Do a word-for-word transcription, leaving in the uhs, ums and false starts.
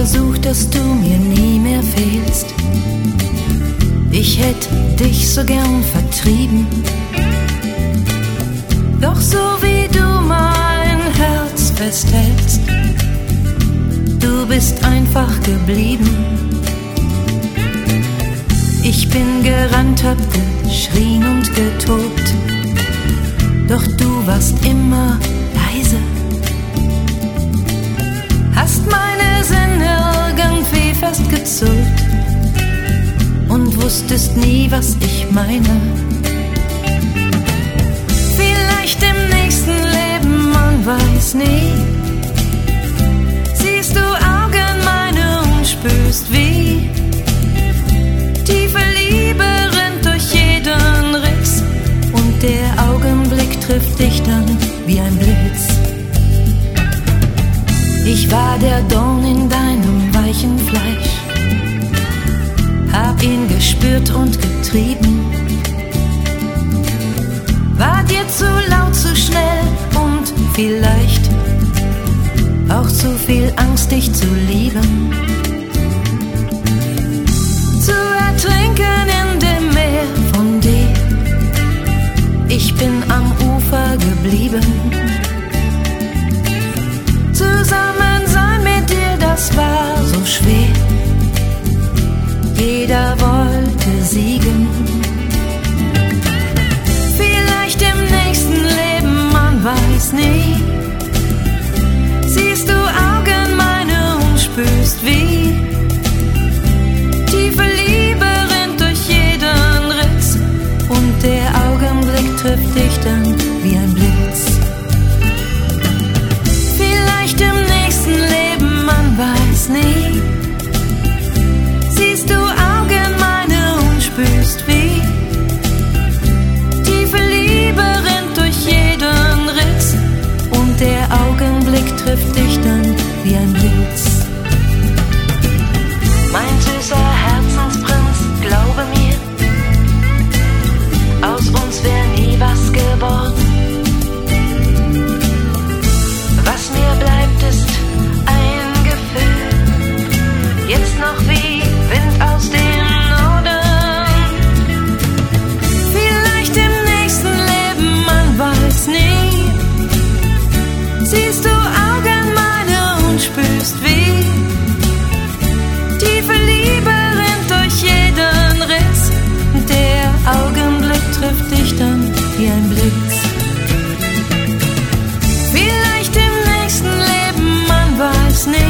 versucht, dass du mir nie mehr fehlst. Ich hätte dich so gern vertrieben, doch so wie du mein Herz festhältst, du bist einfach geblieben. Ich bin gerannt, hab geschrien und getobt, doch du warst immer leise. Hast meine Sinne irgendwie festgezurrt und wusstest nie, was ich meine. Vielleicht im nächsten Leben, man weiß nie. Siehst du Augen meine und spürst, wie tiefe Liebe rennt durch jeden Riss und der Augenblick trifft dich dann wie ein Blitz. Ich war der Dorn in deinem weichen Fleisch, hab ihn gespürt und getrieben, war dir zu laut, zu schnell und vielleicht auch zu viel Angst, dich zu lieben, zu ertrinken in dem Meer von dir. Ich bin am Ufer geblieben. Zusammen sein mit dir, das war so schwer. Jeder wollte siegen. Vielleicht im nächsten Leben, man weiß nie. Siehst du Augen meine und spürst, wie tiefe Liebe rennt durch jeden Ritz und der Augenblick trifft dich dann wie ein Blitz. Vielleicht im nächsten Leben, man weiß nie. Siehst du Augen meine und spürst, wie tiefe Liebe rennt durch jeden Ritz und der Augenblick trifft dich dann wie ein Blitz. Mein süßer Herzensprinz, glaube mir, aus uns wär nie was geworden. Was mir bleibt, ist ein Gefühl, jetzt noch wie Wind aus dem Norden. Vielleicht im nächsten Leben, man weiß nie. Siehst du Augen meine und spürst, wie tiefe Liebe rennt durch jeden Ritz. Der Augenblick trifft dich dann wie ein Blitz. Vielleicht im nächsten Leben, man weiß nicht.